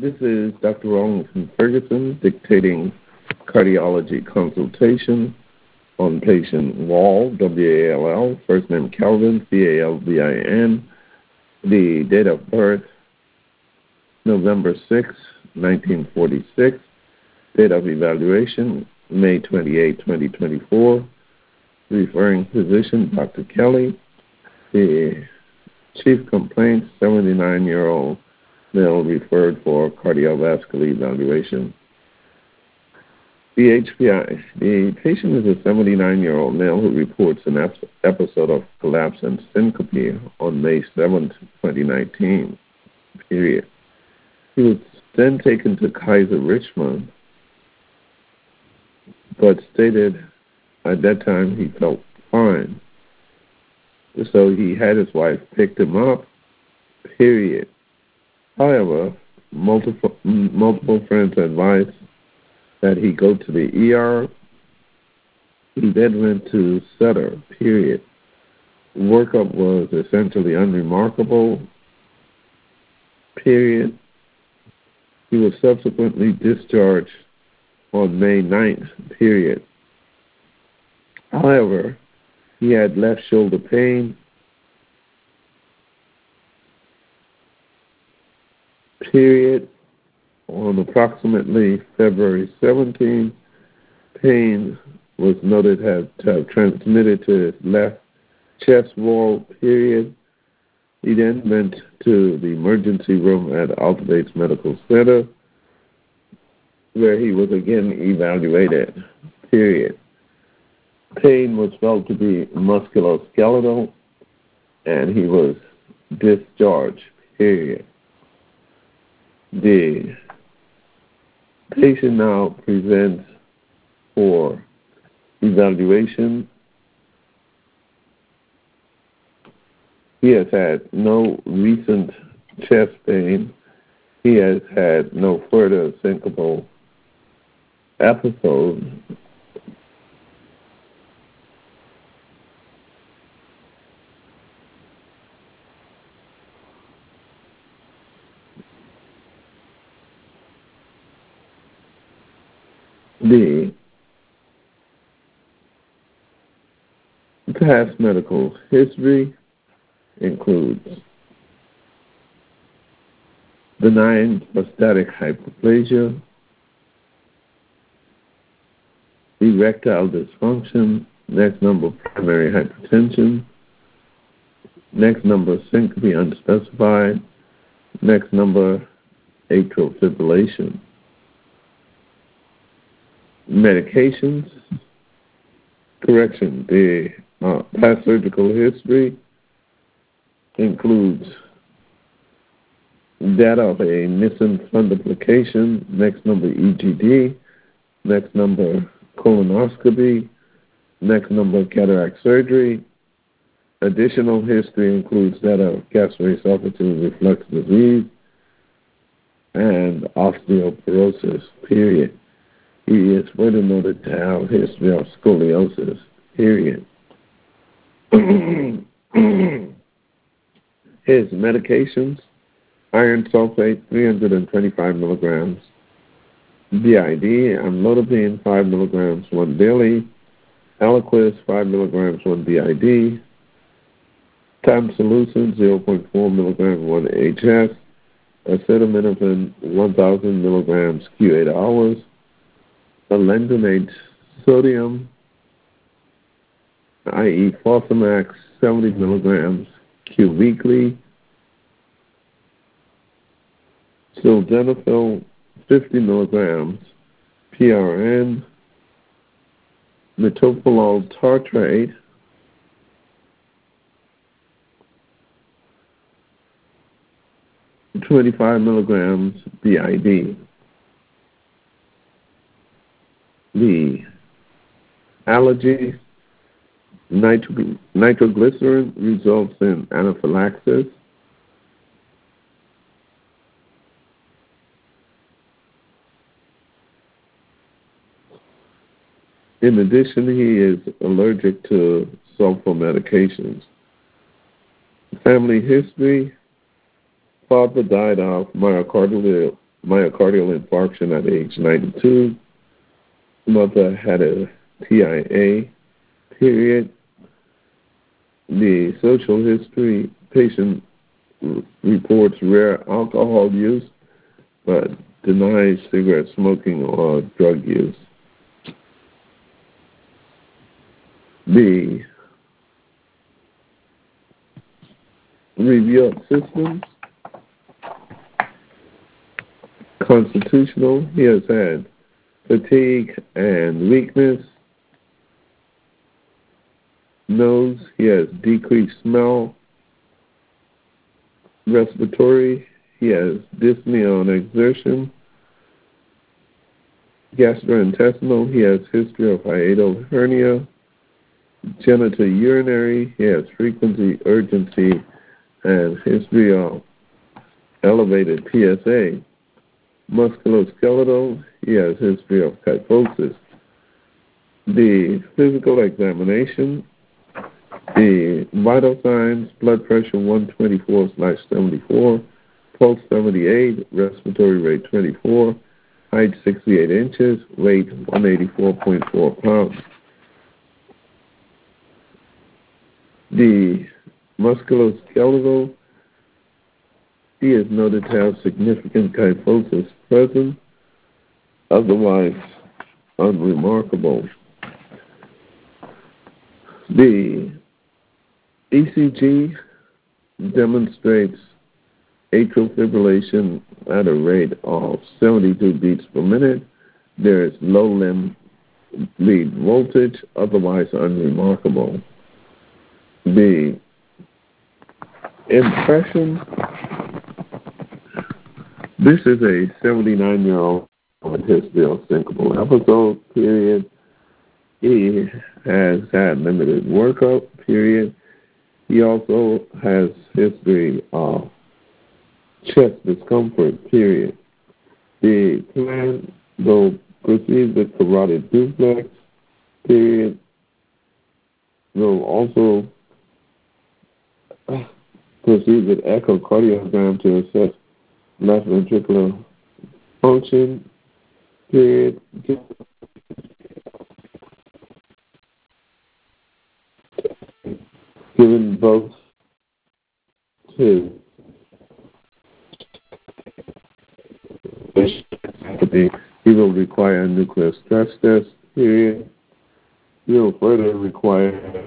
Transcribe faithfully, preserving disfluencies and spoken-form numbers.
This is Doctor Rawlinson Ferguson dictating cardiology consultation on patient Wall, W A L L, first name Calvin, C A L V I N, the date of birth, November sixth, nineteen forty-six, date of evaluation, May twenty-eighth, twenty twenty-four, referring physician, Doctor Kelly, the chief complaint, seventy-nine-year-old male referred for cardiovascular evaluation. The H P I. The patient is a seventy-nine-year-old male who reports an episode of collapse and syncope on May seventh, twenty nineteen, period. He was then taken to Kaiser Richmond, but stated at that time he felt fine. So he had his wife picked him up, period. However, multiple multiple friends advised that he go to the E R. He then went to Sutter, period. Workup was essentially unremarkable, period. He was subsequently discharged on May ninth, period. However, he had left shoulder pain, period, on approximately February seventeenth. Pain was noted to have transmitted to his left chest wall, period. He then went to the emergency room at Alta Medical Center, where he was again evaluated, period. Pain was felt to be musculoskeletal, and he was discharged, period. The patient now presents for evaluation. He has had no recent chest pain. He has had no further syncopal episode. The past medical history includes benign prostatic hyperplasia, erectile dysfunction, next number primary hypertension, next number syncope unspecified, next number atrial fibrillation. Medications, correction, the uh, past surgical history includes data of a Nissen fundoplication, next number E G D, next number colonoscopy, next number cataract surgery. Additional history includes data of gastroesophageal reflux disease and osteoporosis, period. He is further noted to have history of scoliosis, period. His medications, iron sulfate, three hundred twenty-five milligrams, B I D, amlodipine, five milligrams, one daily, Eliquis, five milligrams, one B I D, tamsulosin, zero point four milligrams, one H S, acetaminophen, one thousand milligrams, Q eight hours, alendronate sodium, that is. Fosamax, seventy milligrams, Q weekly, sildenafil, fifty milligrams, P R N, metoprolol tartrate, twenty-five milligrams, B I D. The allergy, nitro, nitroglycerin results in anaphylaxis. In addition, he is allergic to sulfur medications. Family history, father died of myocardial myocardial infarction at age ninety-two. Mother had a T I A, period. The social history, patient reports rare alcohol use, but denies cigarette smoking or drug use. B, review of systems. Constitutional, he has had fatigue and weakness. Nose, he has decreased smell. Respiratory, he has dyspnea on exertion. Gastrointestinal, he has history of hiatal hernia. Genitourinary, he has frequency, urgency, and history of elevated P S A. Musculoskeletal, he has history of kyphosis. The physical examination, the vital signs, blood pressure one twenty-four slash seventy-four, pulse seventy-eight, respiratory rate twenty-four, height sixty-eight inches, weight one eighty-four point four pounds. The musculoskeletal, he is noted to have significant kyphosis present, otherwise unremarkable. The E C G demonstrates atrial fibrillation at a rate of seventy-two beats per minute. There is low limb lead voltage, otherwise unremarkable. The impression, this is a seventy-nine-year-old with history of syncopal episode, period. He has had limited workup, period. He also has history of chest discomfort, period. The plan will proceed with carotid duplex, period. Will also proceed with echocardiogram to assess left ventricular function, period. Given both his he will require a nuclear stress test, period. He will further require